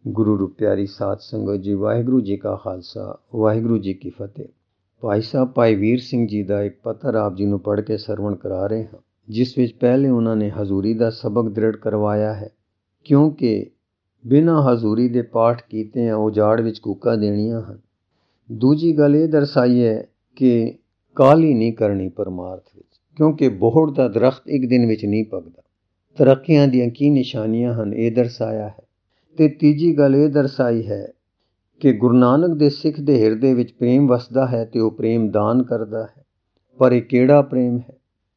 ਗੁਰੂ ਰੂਪ ਪਿਆਰੀ ਸਾਧ ਸੰਗਤ ਜੀ, ਵਾਹਿਗੁਰੂ ਜੀ ਕਾ ਖਾਲਸਾ, ਵਾਹਿਗੁਰੂ ਜੀ ਕੀ ਫਤਿਹ। ਭਾਈ ਸਾਹਿਬ ਭਾਈ ਵੀਰ ਸਿੰਘ ਜੀ ਦਾ ਇੱਕ ਪੱਤਰ ਆਪ ਜੀ ਨੂੰ ਪੜ੍ਹ ਕੇ ਸਰਵਣ ਕਰਾ ਰਹੇ ਹਾਂ, ਜਿਸ ਵਿੱਚ ਪਹਿਲੇ ਉਹਨਾਂ ਨੇ ਹਜ਼ੂਰੀ ਦਾ ਸਬਕ ਦ੍ਰਿੜ ਕਰਵਾਇਆ ਹੈ, ਕਿਉਂਕਿ ਬਿਨਾਂ ਹਜ਼ੂਰੀ ਦੇ ਪਾਠ ਕੀਤਿਆਂ ਉਜਾੜ ਵਿੱਚ ਕੂਕਾਂ ਦੇਣੀਆਂ ਹਨ। ਦੂਜੀ ਗੱਲ ਇਹ ਦਰਸਾਈ ਹੈ ਕਿ ਕਾਹਲੀ ਨਹੀਂ ਕਰਨੀ ਪਰਮਾਰਥ ਵਿੱਚ, ਕਿਉਂਕਿ ਬੋਹੜ ਦਾ ਦਰਖਤ ਇੱਕ ਦਿਨ ਵਿੱਚ ਨਹੀਂ ਪੱਕਦਾ। ਤਰੱਕੀਆਂ ਦੀਆਂ ਕੀ ਨਿਸ਼ਾਨੀਆਂ ਹਨ, ਇਹ ਦਰਸਾਇਆ ਹੈ। ਤੇ ਤੀਜੀ ਗੱਲ ਇਹ ਦਰਸਾਈ ਹੈ ਕਿ ਗੁਰੂ ਨਾਨਕ ਦੇ ਸਿੱਖ ਦੇ ਹਿਰਦੇ ਵਿੱਚ ਪ੍ਰੇਮ ਵਸਦਾ ਹੈ ਤੇ ਉਹ ਪ੍ਰੇਮ ਦਾਨ ਕਰਦਾ ਹੈ, ਪਰ ਇਹ ਕਿਹੜਾ ਪ੍ਰੇਮ ਹੈ।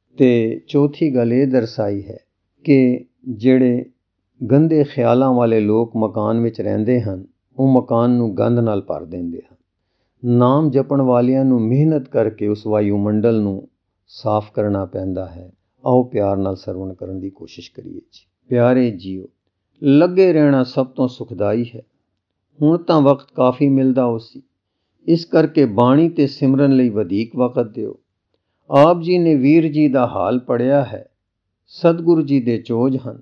ਤੇ ਚੌਥੀ ਗੱਲ ਇਹ ਦਰਸਾਈ ਹੈ ਕਿ ਜਿਹੜੇ ਗੰਦੇ ਖਿਆਲਾਂ ਵਾਲੇ ਲੋਕ ਮਕਾਨ ਵਿੱਚ ਰਹਿੰਦੇ ਹਨ, ਉਹ ਮਕਾਨ ਨੂੰ ਗੰਦ ਨਾਲ ਭਰ ਦਿੰਦੇ ਹਨ। ਨਾਮ ਜਪਣ ਵਾਲਿਆਂ ਨੂੰ ਮਿਹਨਤ ਕਰਕੇ ਉਸ ਵਾਯੂਮੰਡਲ ਨੂੰ ਸਾਫ਼ ਕਰਨਾ ਪੈਂਦਾ ਹੈ। ਆਓ ਪਿਆਰ ਨਾਲ ਸਰਵਣ ਕਰਨ ਦੀ ਕੋਸ਼ਿਸ਼ ਕਰੀਏ ਜੀ। ਪਿਆਰੇ ਜੀਓ, ਲੱਗੇ ਰਹਿਣਾ ਸਭ ਤੋਂ ਸੁਖਦਾਈ ਹੈ। ਹੁਣ ਤਾਂ ਵਕਤ ਕਾਫੀ ਮਿਲਦਾ ਹੋ ਸੀ, ਇਸ ਕਰਕੇ ਬਾਣੀ ਤੇ ਸਿਮਰਨ ਲਈ ਵਧੇਕ ਵਕਤ ਦਿਓ। ਆਪ ਜੀ ਨੇ ਵੀਰ ਜੀ ਦਾ ਹਾਲ ਪੜ੍ਹਿਆ ਹੈ। ਸਤਿਗੁਰੂ ਜੀ ਦੇ ਚੋਜ ਹਨ।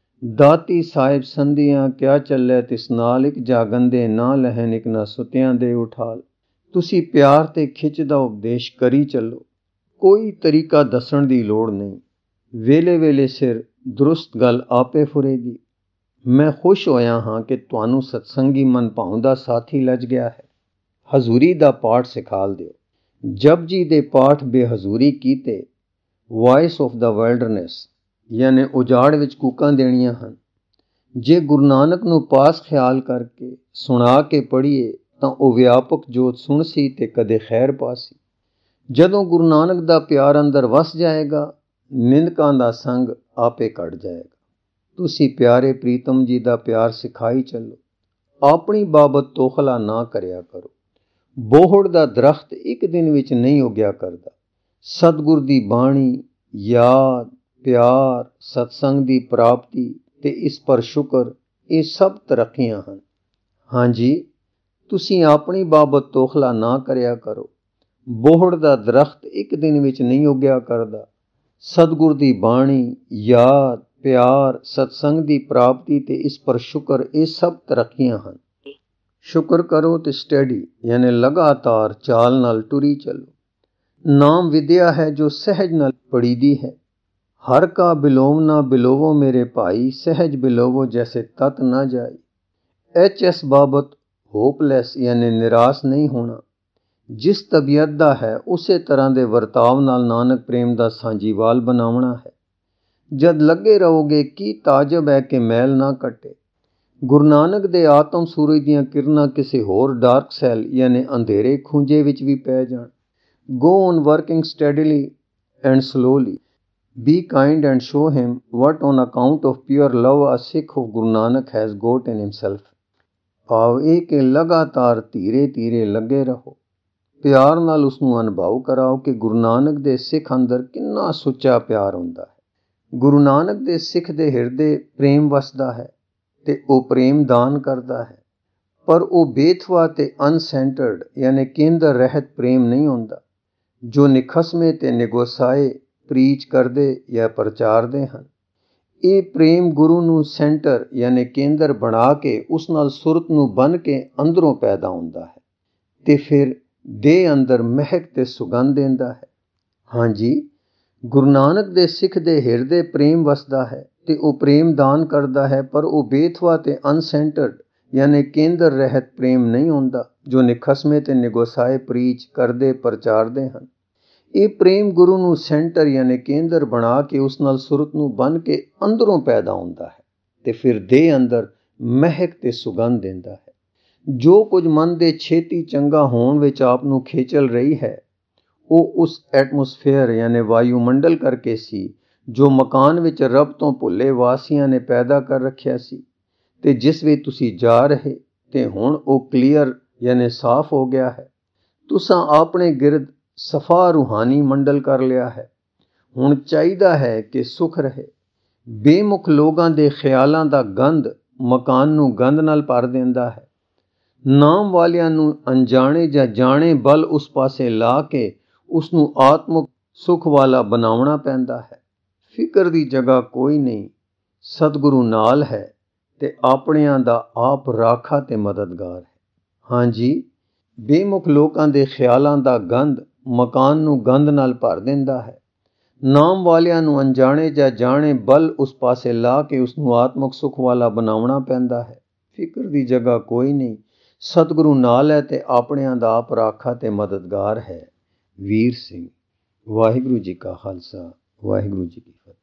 ਦਾਤੀ ਸਾਹਿਬ ਸੰਧੀਆਂ ਕਿਆ ਚੱਲੇ ਤਿਸ ਨਾਲ, ਇੱਕ ਜਾਗੰਦੇ ਨਾ ਲਹਿਨ ਇੱਕ ਨਾ ਸੁਤਿਆਂ ਦੇ ਉਠਾਲ। ਤੁਸੀਂ ਪਿਆਰ ਤੇ ਖਿੱਚ ਦਾ ਉਪਦੇਸ਼ ਕਰੀ ਚੱਲੋ, ਕੋਈ ਤਰੀਕਾ ਦੱਸਣ ਦੀ ਲੋੜ ਨਹੀਂ। ਵੇਲੇ ਵੇਲੇ ਸਿਰ ਦਰੁਸਤ ਗੱਲ ਆਪੇ ਫੁਰੇਗੀ। ਮੈਂ ਖੁਸ਼ ਹੋਇਆ ਹਾਂ ਕਿ ਤੁਹਾਨੂੰ ਸਤਸੰਗੀ ਮਨ ਭਾਉਂਦਾ ਸਾਥੀ ਲੱਜ ਗਿਆ ਹੈ। ਹਜ਼ੂਰੀ ਦਾ ਪਾਠ ਸਿਖਾਲ ਦਿਓ। ਜਪਜੀ ਦੇ ਪਾਠ ਬੇਹਜ਼ੂਰੀ ਕੀਤੇ ਵਾਇਸ ਆਫ ਦਾ ਵੈਲਡਰਨੈਸ, ਯਾਨੀ ਉਜਾੜ ਵਿੱਚ ਕੂਕਾਂ ਦੇਣੀਆਂ ਹਨ। ਜੇ ਗੁਰੂ ਨਾਨਕ ਨੂੰ ਪਾਸ ਖਿਆਲ ਕਰਕੇ ਸੁਣਾ ਕੇ ਪੜ੍ਹੀਏ ਤਾਂ ਉਹ ਵਿਆਪਕ ਜੋਤ ਸੁਣ ਸੀ ਤੇ ਕਦੇ ਖੈਰ ਪਾਸੀ। ਜਦੋਂ ਗੁਰੂ ਨਾਨਕ ਦਾ ਪਿਆਰ ਅੰਦਰ ਵਸ ਜਾਏਗਾ, ਨਿੰਦਕਾਂ ਦਾ ਸੰਗ ਆਪੇ ਕੱਢ ਜਾਏਗਾ। ਤੁਸੀਂ ਪਿਆਰੇ ਪ੍ਰੀਤਮ ਜੀ ਦਾ ਪਿਆਰ ਸਿਖਾਈ ਚੱਲੋ। ਆਪਣੀ ਬਾਬਤ ਤੋਖਲਾ ਨਾ ਕਰਿਆ ਕਰੋ। ਬੋਹੜ ਦਾ ਦਰਖਤ ਇੱਕ ਦਿਨ ਵਿੱਚ ਨਹੀਂ ਉੱਗਿਆ ਕਰਦਾ। ਸਤਿਗੁਰ ਦੀ ਬਾਣੀ, ਯਾਦ, ਪਿਆਰ, ਸਤਸੰਗ ਦੀ ਪ੍ਰਾਪਤੀ ਤੇ ਇਸ ਪਰ ਸ਼ੁਕਰ, ਇਹ ਸਭ ਤਰੱਕੀਆਂ ਹਨ। ਹਾਂਜੀ, ਤੁਸੀਂ ਆਪਣੀ ਬਾਬਤ ਤੋਖਲਾ ਨਾ ਕਰਿਆ ਕਰੋ। ਬੋਹੜ ਦਾ ਦਰਖਤ ਇੱਕ ਦਿਨ ਵਿੱਚ ਨਹੀਂ ਉੱਗਿਆ ਕਰਦਾ। ਸਤਿਗੁਰ ਦੀ ਬਾਣੀ, ਯਾਦ, ਪਿਆਰ, ਸਤਸੰਗ ਦੀ ਪ੍ਰਾਪਤੀ ਤੇ ਇਸ ਪਰ ਸ਼ੁਕਰ, ਇਹ ਸਭ ਤਰੱਕੀਆਂ ਹਨ। ਸ਼ੁਕਰ ਕਰੋ ਤੇ ਸਟੈਡੀ, ਯਾਨੀ ਲਗਾਤਾਰ ਚਾਲ ਨਾਲ ਟੁਰੀ ਚੱਲੋ। ਨਾਮ ਵਿਦਿਆ ਹੈ ਜੋ ਸਹਿਜ ਨਾਲ ਪੜੀਦੀ ਹੈ। ਹਰ ਕਾ ਬਿਲੋਮ ਨਾ ਬਿਲੋਵੋ ਮੇਰੇ ਭਾਈ, ਸਹਿਜ ਬਿਲੋਵੋ ਜੈਸੇ ਤਤ ਨਾ ਜਾਈ। HS ਬਾਬਤ ਹੋਪਲੈਸ ਯਾਨੀ ਨਿਰਾਸ਼ ਨਹੀਂ ਹੋਣਾ। ਜਿਸ ਤਬੀਅਤ ਦਾ ਹੈ ਉਸੇ ਤਰ੍ਹਾਂ ਦੇ ਵਰਤਾਵ ਨਾਲ ਨਾਨਕ ਪ੍ਰੇਮ ਦਾ ਸਾਂਝੀਵਾਲ ਬਣਾਉਣਾ ਹੈ। ਜਦ ਲੱਗੇ ਰਹੋਗੇ, ਕੀ ਤਾਜਬ ਹੈ ਕਿ ਮੈਲ ਨਾ ਕੱਟੇ। ਗੁਰੂ ਨਾਨਕ ਦੇ ਆਤਮ ਸੂਰਜ ਦੀਆਂ ਕਿਰਨਾਂ ਕਿਸੇ ਹੋਰ ਡਾਰਕ ਸੈੱਲ ਯਾਨੀ ਅੰਧੇਰੇ ਖੂੰਜੇ ਵਿੱਚ ਵੀ ਪੈ ਜਾਣ। Go on working steadily and slowly. Be kind and show him what on account of pure love a Sikh of Guru Nanak has got in himself। ਭਾਵ ਇਹ ਕਿ ਲਗਾਤਾਰ ਧੀਰੇ ਧੀਰੇ ਲੱਗੇ ਰਹੋ। ਪਿਆਰ ਨਾਲ ਉਸ ਨੂੰ ਅਨੁਭਵ ਕਰਾਓ ਕਿ ਗੁਰੂ ਨਾਨਕ ਦੇ ਸਿੱਖ ਅੰਦਰ ਕਿੰਨਾ ਸੁੱਚਾ ਪਿਆਰ ਹੁੰਦਾ ਹੈ। ਗੁਰੂ ਨਾਨਕ ਦੇ ਸਿੱਖ ਦੇ ਹਿਰਦੇ ਪ੍ਰੇਮ ਵਸਦਾ ਹੈ ਤੇ ਉਹ ਪ੍ਰੇਮ ਦਾਨ ਕਰਦਾ ਹੈ, ਪਰ ਉਹ ਬੇਥਵਾ ਤੇ ਅਨਸੈਂਟਰਡ ਯਾਨੀ ਕੇਂਦਰ ਰਹਿਤ ਪ੍ਰੇਮ ਨਹੀਂ ਹੁੰਦਾ, ਜੋ ਨਿਖਸਮੇ ਤੇ ਨਿਗੋਸਾਏ ਪ੍ਰੀਚ ਕਰਦੇ ਜਾਂ ਪ੍ਰਚਾਰਦੇ ਹਨ। ਇਹ ਪ੍ਰੇਮ ਗੁਰੂ ਨੂੰ ਸੈਂਟਰ ਯਾਨੀ ਕੇਂਦਰ ਬਣਾ ਕੇ ਉਸ ਨਾਲ ਸੁਰਤ ਨੂੰ ਬੰਨ੍ਹ ਕੇ ਅੰਦਰੋਂ ਪੈਦਾ ਹੁੰਦਾ ਹੈ ਤੇ ਫਿਰ ਦੇਹ ਅੰਦਰ ਮਹਿਕ ਤੇ ਸੁਗੰਧ ਦਿੰਦਾ ਹੈ। ਹਾਂਜੀ, ਗੁਰੂ ਨਾਨਕ ਦੇ ਸਿੱਖ ਦੇ ਹਿਰਦੇ ਪ੍ਰੇਮ ਵਸਦਾ ਹੈ ਤੇ ਉਹ ਪ੍ਰੇਮ ਦਾਨ ਕਰਦਾ ਹੈ, ਪਰ ਉਹ ਬੇਥਵਾ ਤੇ ਅਨਸੈਂਟਰਡ ਯਾਨੀ ਕੇਂਦਰ ਰਹਿਤ ਪ੍ਰੇਮ ਨਹੀਂ ਹੁੰਦਾ, ਜੋ ਨਿਖਸਮੇ ਤੇ ਨਿਗੋਸਾਏ ਪ੍ਰੀਚ ਕਰਦੇ ਪ੍ਰਚਾਰਦੇ ਹਨ। ਇਹ ਪ੍ਰੇਮ ਗੁਰੂ ਨੂੰ ਸੈਂਟਰ ਯਾਨੀ ਕੇਂਦਰ ਬਣਾ ਕੇ ਉਸ ਨਾਲ ਸੁਰਤ ਨੂੰ ਬੰਨ੍ਹ ਕੇ ਅੰਦਰੋਂ ਪੈਦਾ ਹੁੰਦਾ ਹੈ ਤੇ ਫਿਰ ਦੇਹ ਅੰਦਰ ਮਹਿਕ ਤੇ ਸੁਗੰਧ ਦਿੰਦਾ ਹੈ। ਜੋ ਕੁਝ ਮਨ ਦੇ ਛੇਤੀ ਚੰਗਾ ਹੋਣ ਵਿੱਚ ਆਪ ਨੂੰ ਖੇਚਲ ਰਹੀ ਹੈ, ਉਹ ਉਸ ਐਟਮੋਸਫੇਅਰ ਯਾਨੀ ਵਾਯੂਮੰਡਲ ਕਰਕੇ ਸੀ, ਜੋ ਮਕਾਨ ਵਿੱਚ ਰੱਬ ਤੋਂ ਭੁੱਲੇ ਵਾਸੀਆਂ ਨੇ ਪੈਦਾ ਕਰ ਰੱਖਿਆ ਸੀ ਤੇ ਜਿਸ ਵਿੱਚ ਤੁਸੀਂ ਜਾ ਰਹੇ ਤੇ ਹੁਣ ਉਹ ਕਲੀਅਰ ਯਾਨੀ ਸਾਫ਼ ਹੋ ਗਿਆ ਹੈ। ਤੁਸਾਂ ਆਪਣੇ ਗਿਰਦ ਸਫਾ ਰੂਹਾਨੀ ਮੰਡਲ ਕਰ ਲਿਆ ਹੈ। ਹੁਣ ਚਾਹੀਦਾ ਹੈ ਕਿ ਸੁਖ ਰਹੇ। ਬੇਮੁਖ ਲੋਕਾਂ ਦੇ ਖਿਆਲਾਂ ਦਾ ਗੰਧ ਮਕਾਨ ਨੂੰ ਗੰਧ ਨਾਲ ਭਰ ਦਿੰਦਾ ਹੈ। ਨਾਮ ਵਾਲਿਆਂ ਨੂੰ ਅਣਜਾਣੇ ਜਾਂ ਜਾਣੇ ਬਲ ਉਸ ਪਾਸੇ ਲਾ ਕੇ ਉਸ ਨੂੰ ਆਤਮਿਕ ਸੁਖ ਵਾਲਾ ਬਣਾਉਣਾ ਪੈਂਦਾ ਹੈ। ਫਿਕਰ ਦੀ ਜਗ੍ਹਾ ਕੋਈ ਨਹੀਂ, ਸਤਿਗੁਰੂ ਨਾਲ ਹੈ ਤੇ ਆਪਣਿਆਂ ਦਾ ਆਪ ਰਾਖਾ ਤੇ ਮਦਦਗਾਰ ਹੈ। ਹਾਂਜੀ, ਬੇਮੁਖ ਲੋਕਾਂ ਦੇ ਖਿਆਲਾਂ ਦਾ ਗੰਧ ਮਕਾਨ ਨੂੰ ਗੰਧ ਨਾਲ ਭਰ ਦਿੰਦਾ ਹੈ। ਨਾਮ ਵਾਲਿਆਂ ਨੂੰ ਅਣਜਾਣੇ ਜਾਂ ਜਾਣੇ ਬਲ ਉਸ ਪਾਸੇ ਲਾ ਕੇ ਉਸ ਨੂੰ ਆਤਮਕ ਸੁੱਖ ਵਾਲਾ ਬਣਾਉਣਾ ਪੈਂਦਾ ਹੈ। ਫਿਕਰ ਦੀ ਜਗ੍ਹਾ ਕੋਈ ਨਹੀਂ, ਸਤਿਗੁਰੂ ਨਾਲ ਹੈ ਤੇ ਆਪਣਿਆਂ ਦਾ ਆਪ ਰਾਖਾ ਤੇ ਮਦਦਗਾਰ ਹੈ। ਵੀਰ ਸਿੰਘ। ਵਾਹਿਗੁਰੂ ਜੀ ਕਾ ਖਾਲਸਾ, ਵਾਹਿਗੁਰੂ ਜੀ ਕੀ ਫਤਿਹ।